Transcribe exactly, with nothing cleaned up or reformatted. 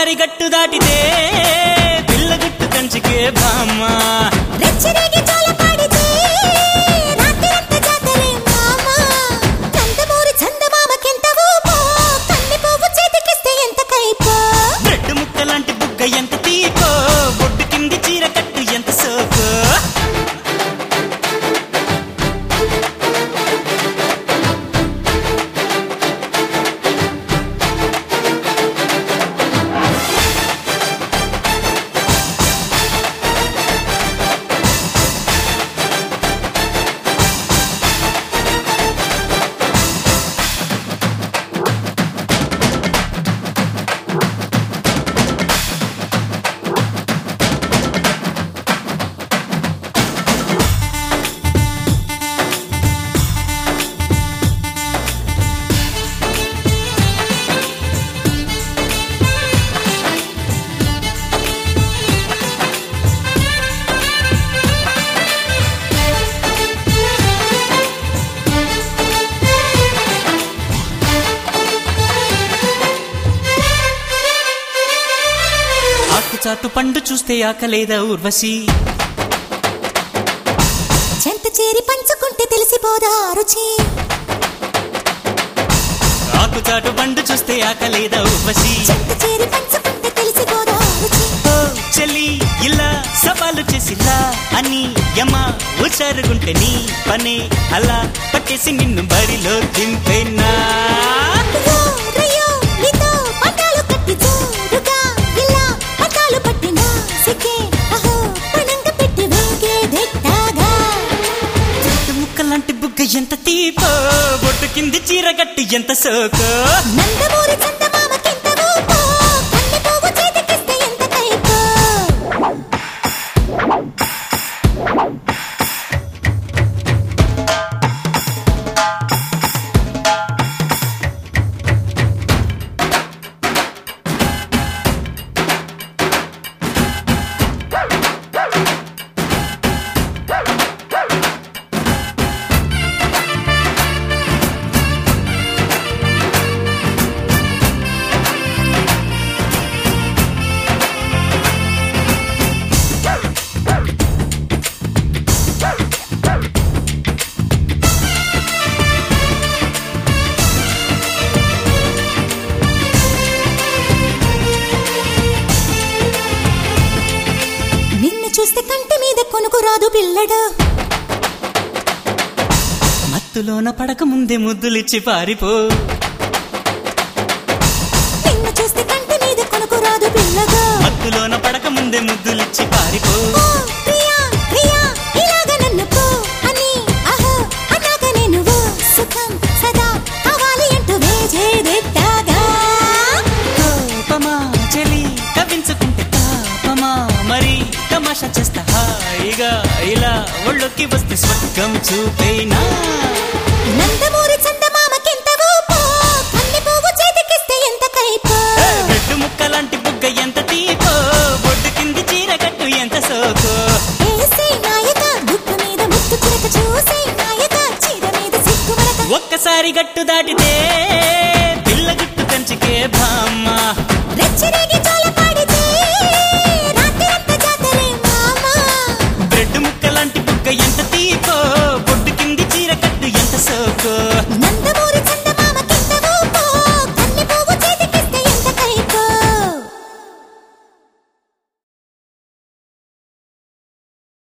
ఒక్కసారి గట్టు దాటితే పిల్ల గుట్టు కంచికే బామ్మ రెచ్చరేగి జోలపాడితే రాత్రంతా జాతరే మామ నందమూరి చందమామకెంత ఊపో కన్ని పువ్వు చేతికిస్తే ఎంత కైపో బ్రెడ్ ముక్కలాంటి బుగ్గ ఎంత తీపో బొడ్డు కింది చీర కట్టు ఎంత సోకో చాటు పండు చూస్తే ఆకలేదా ఊర్వశి చెంత చేరి పంచుకుంటే తెలిసిపోదా రుచి ఆకు చాటు పండు చూస్తే ఆకలేదా ఊర్వశి చెంత చేరి పంచుకుంటే తెలిసిపోదా రుచి ఓ చెల్లి ఇలా సవాలు చేసిలా అని యమ ఉచారుగుంటే నీ పనే అలా పట్టేసి నిన్ను బరిలో దింపేనా రయ్యో, రయ్యో, నీతో పట్టాలు కట్టి జోరుగా ఇలా పట్టాలు పట్టినా సిక్కే అహో పనంగా పెట్టి వేగే దిట్టాగా చెట్టు ముక్కలాంటి బుగ్గ ఎంత తీపో బొట్టు కింది చీర గట్టి ఎంత సోకో నందమూరి చందమామకెంత ఊపో కన్ని పువ్వు చేతికిస్తే ఎంత కైపో చూస్తే కంటి మీద కొనుకు రాదు పిల్లడు మత్తులోన పడక ముందే ముద్దులిచ్చి పారిపో నిన్ను చూస్తే కంటి మీద కొనుకు రాదు పిల్లగా మత్తులోన పడక ముందే ముద్దులిచ్చి పారిపో ఓ ప్రియా ప్రియా ఇలాగ నన్ను పో అని అహో అన్నాక నేను ఓ సుఖం సదా కావాలి అంటూ వేజేదెట్టాగా కోపమా చెలి కవించుకుంటే తాపమా మరి తమాషా చేస్తా హాయిగా ఇలా ఒళ్ళొక్కి వస్తే స్వర్గం చూపేనా నందమూరి చందమామకెంత ఊపో కన్ని పువ్వు చేతికిస్తే ఎంత కైపో రెడ్డు ముక్కలాంటి బుగ్గ ఎంత తీపో బొడ్డు కింది చీర కట్టు ఎంత సోకో ఏసే నాయక దుఃఖ మీద ముత్తు చిరక చూసే నాయక చీర మీద సిగ్గు మరక ఒక్కసారి గట్టు దాటితే పిల్ల గుట్టు కంచికే భా